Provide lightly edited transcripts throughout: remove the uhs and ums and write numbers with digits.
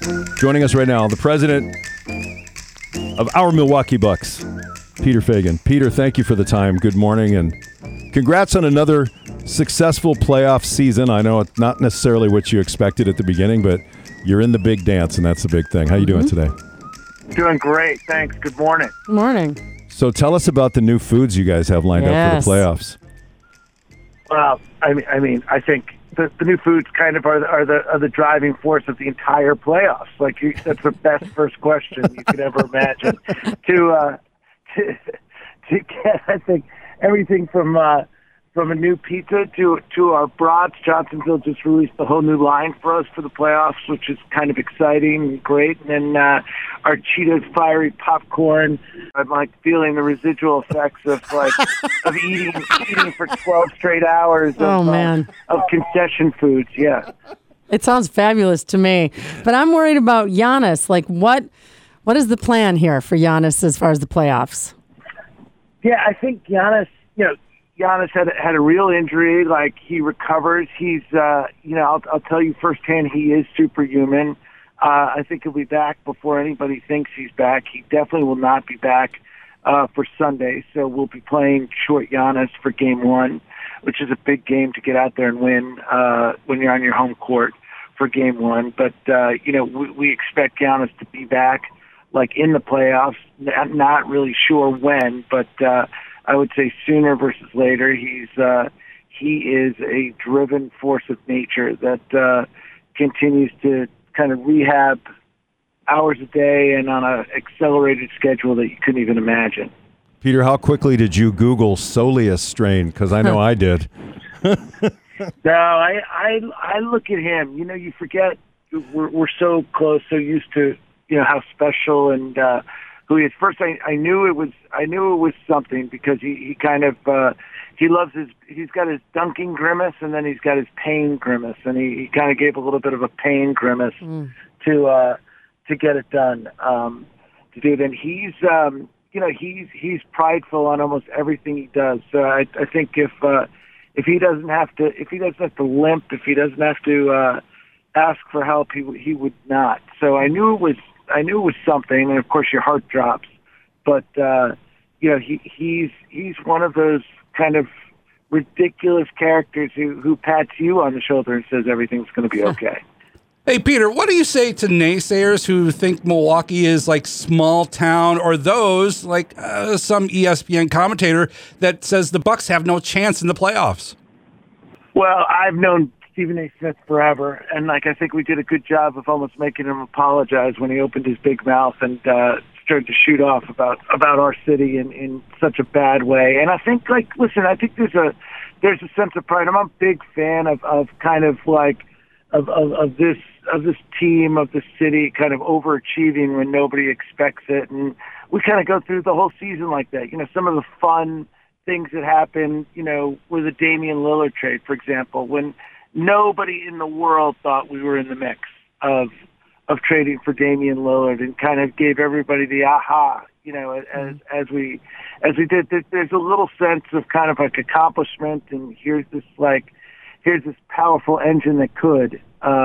Joining us right now, the president of our Milwaukee Bucks, Peter Feigin. Peter, thank you for the time. Good morning, and congrats on another successful playoff season. I know it's not necessarily what you expected at the beginning, but you're in the big dance, and that's the big thing. How you doing today? Doing great. Thanks. Good morning. Good morning. So tell us about the new foods you guys have lined up for the playoffs. Well, I mean, I think the new foods kind of are the driving force of the entire playoffs. Like that's the best first question you could ever imagine. To get, I think, everything from a new pizza to our brats. Johnsonville just released a whole new line for us for the playoffs, which is kind of exciting and great. And then our Cheetos fiery popcorn. I'm like feeling the residual effects of eating for 12 straight hours of concession foods. Yeah, it sounds fabulous to me. But I'm worried about Giannis. Like, what is the plan here for Giannis as far as the playoffs? Yeah, I think Giannis. Giannis had a real injury. Like, he recovers. He's, I'll tell you firsthand, he is superhuman. I think he'll be back before anybody thinks he's back. He definitely will not be back for Sunday. So we'll be playing short Giannis for Game 1, which is a big game to get out there and win when you're on your home court for Game 1. But, we expect Giannis to be back, like, in the playoffs. Not really sure when, but I would say sooner versus later. He is a driven force of nature that continues to kind of rehab hours a day and on an accelerated schedule that you couldn't even imagine. Peter, how quickly did you Google soleus strain? Because I know I did. No, I look at him. You forget we're so close, so used to how special and who he is. First, I knew it was something because he kind of he loves he's got his dunking grimace and then he's got his pain grimace, and he kind of gave a little bit of a pain grimace to get it done, to do it. And he's prideful on almost everything he does. So I think if he doesn't have to limp, if he doesn't have to ask for help, he would not. So I knew it was something, and of course your heart drops. But he's one of those kind of ridiculous characters who pats you on the shoulder and says everything's going to be okay. Hey, Peter, what do you say to naysayers who think Milwaukee is like small town, or those like some ESPN commentator that says the Bucks have no chance in the playoffs? Well, I've known Stephen A. Smith forever, and I think we did a good job of almost making him apologize when he opened his big mouth and started to shoot off about our city in such a bad way. And I think, listen, I think there's a sense of pride. I'm a big fan of kind of like of this team, of the city kind of overachieving when nobody expects it, and we kind of go through the whole season like that. Some of the fun things that happen, with the Damian Lillard trade, for example, when nobody in the world thought we were in the mix of trading for Damian Lillard, and kind of gave everybody the aha, as we did. There's a little sense of kind of like accomplishment, and here's this powerful engine that could,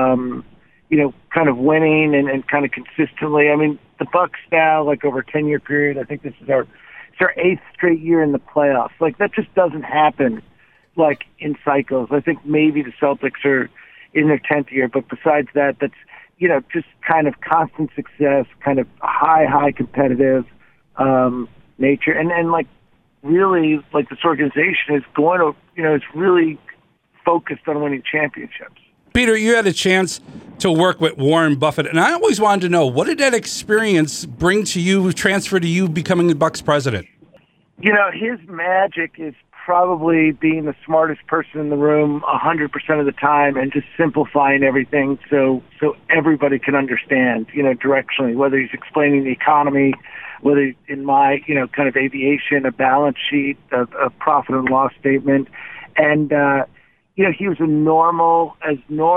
kind of winning and kind of consistently. I mean, the Bucks now, like over a 10-year period, I think this is our 8th straight year in the playoffs. Like, that just doesn't happen like in cycles. I think maybe the Celtics are in their 10th year, but besides that, that's, just kind of constant success, kind of high competitive nature. And like, really, like, this organization is going to, it's really focused on winning championships. Peter, you had a chance to work with Warren Buffett, and I always wanted to know, what did that experience bring to you, transfer to you becoming the Bucks president? His magic is probably being the smartest person in the room 100% of the time, and just simplifying everything so everybody can understand, directionally, whether he's explaining the economy, whether in my, kind of aviation, a balance sheet, a profit and loss statement. And, he was as normal as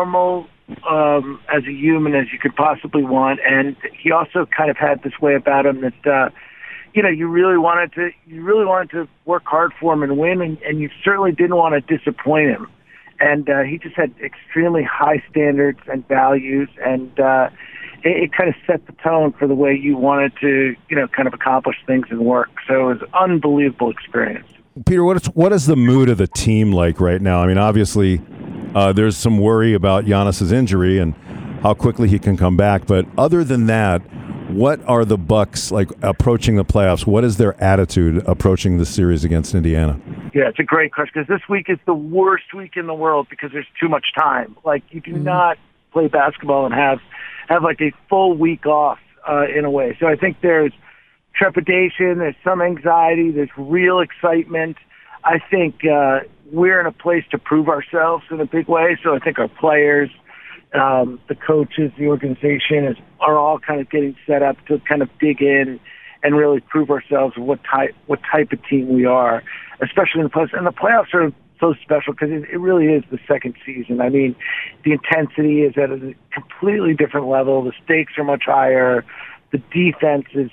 a human as you could possibly want. And he also kind of had this way about him that, you really wanted to work hard for him and win, and you certainly didn't want to disappoint him. And he just had extremely high standards and values, and it kind of set the tone for the way you wanted to, kind of accomplish things and work. So it was an unbelievable experience. Peter, what is the mood of the team like right now? I mean, obviously, there's some worry about Giannis's injury and how quickly he can come back. But other than that, what are the Bucks like approaching the playoffs? What is their attitude approaching the series against Indiana? Yeah, it's a great question because this week is the worst week in the world because there's too much time. Like, you do not play basketball and have like a full week off in a way. So I think there's trepidation, there's some anxiety, there's real excitement. I think we're in a place to prove ourselves in a big way. So I think our players, the coaches, the organization are all kind of getting set up to kind of dig in and really prove ourselves what type of team we are, especially in the playoffs. And the playoffs are so special because it really is the second season. I mean, the intensity is at a completely different level. The stakes are much higher. The defense is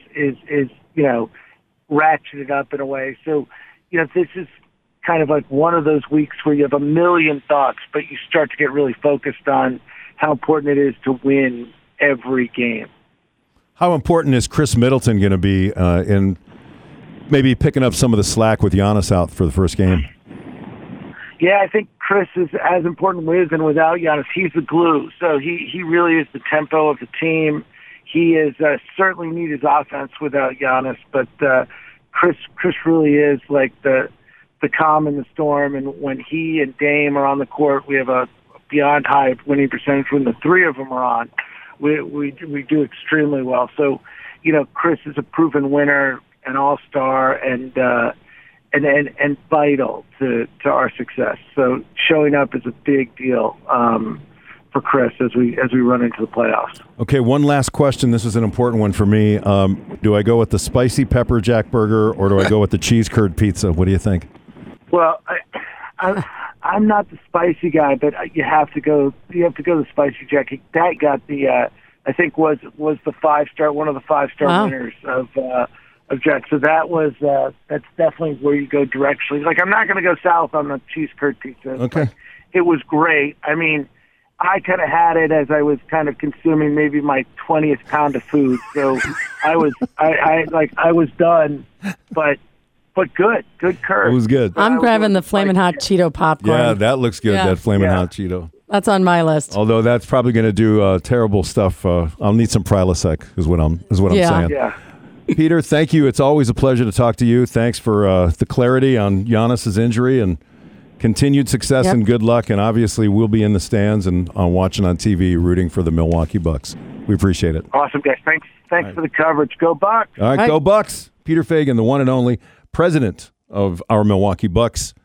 ratcheted up in a way. So, this is kind of like one of those weeks where you have a million thoughts, but you start to get really focused on how important it is to win every game. How important is Chris Middleton going to be in maybe picking up some of the slack with Giannis out for the first game? Yeah, I think Chris is as important with and without Giannis. He's the glue. So he really is the tempo of the team. He is certainly need his offense without Giannis, but Chris really is like the calm in the storm. And when he and Dame are on the court, we have a beyond high winning percentage. When the three of them are on, we do extremely well. So, Chris is a proven winner, an all-star, and vital to our success. So showing up is a big deal for Chris as we run into the playoffs. Okay, one last question. This is an important one for me. Do I go with the spicy pepper Jack Burger or do I go with the cheese curd pizza? What do you think? Well, I'm not the spicy guy, but you have to go the spicy Jack. That got the I think was the one of the 5-star winners of Jack. So that's definitely where you go directionally. Like, I'm not going to go south on the cheese curd pizza. Okay. It was great. I mean, I kind of had it as I was kind of consuming maybe my 20th pound of food. So I was done, but good curd. It was good. I'm grabbing the Flamin' Hot Cheeto popcorn. Yeah, that looks good. Yeah. That Flamin' Hot Cheeto. That's on my list. Although that's probably going to do terrible stuff. I'll need some Prilosec is what I'm saying. Yeah. Peter, thank you. It's always a pleasure to talk to you. Thanks for the clarity on Giannis's injury and continued success and good luck. And obviously, we'll be in the stands and watching on TV, rooting for the Milwaukee Bucks. We appreciate it. Awesome, guys. Thanks for the coverage. Go Bucks. All right, go Bucks. Peter Feigin, the one and only president of our Milwaukee Bucks.